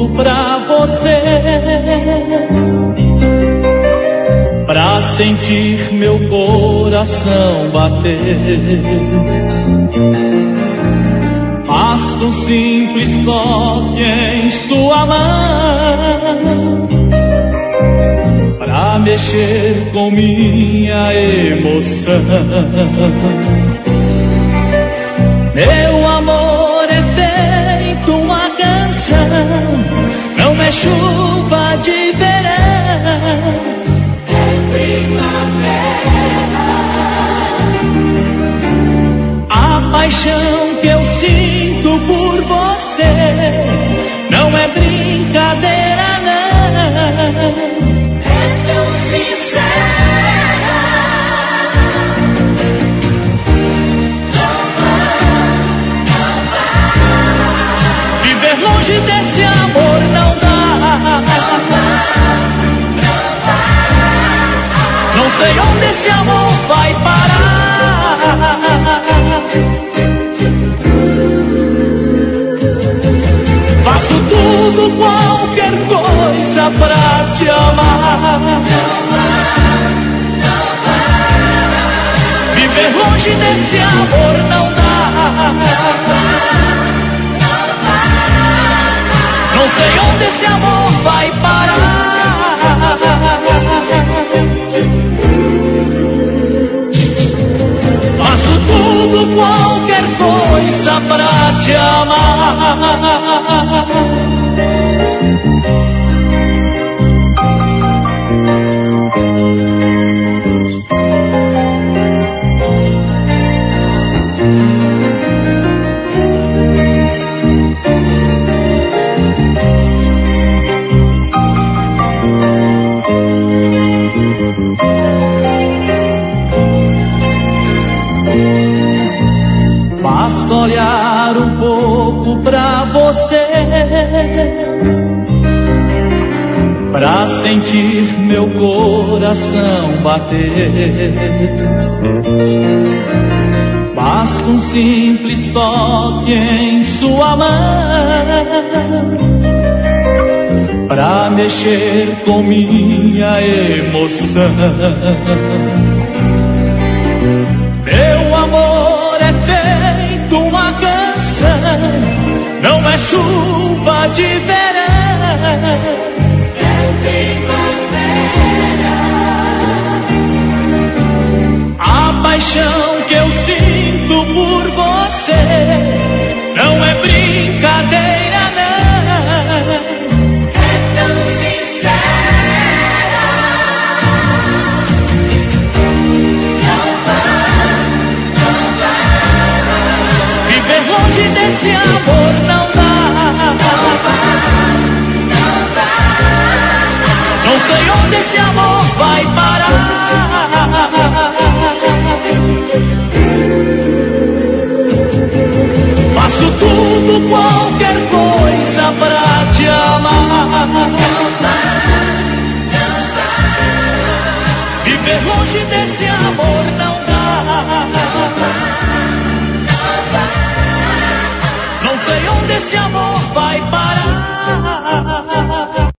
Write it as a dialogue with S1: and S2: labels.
S1: pouco pra você, pra sentir meu coração bater. Basta um simples toque em sua mão pra mexer com minha emoção. Meu amor é feito uma canção, não é chuva de verão, é primavera. A paixão que eu sinto por você não é brincadeira, não, é tão sincera. Viver longe desse amor não dá. Não sei onde esse amor vai parar. Faço tudo, qualquer coisa pra te amar. Viver longe desse amor não dá. Não sei onde esse amor vai parar. Faço tudo, qualquer coisa pra te amar. Basta olhar um pouco pra você, pra sentir meu coração bater. Basta um simples toque em sua mão pra mexer com minha emoção. Meu amor é feito uma canção, não é chuva de verão, é primavera. A paixão que eu sinto por você não é brincadeira, não, é tão sincera. Longe desse amor não dá. Não sei onde esse amor vai parar. Faço tudo, qualquer coisa pra te amar. Viver longe desse amor não dá. Não sei onde esse amor vai parar.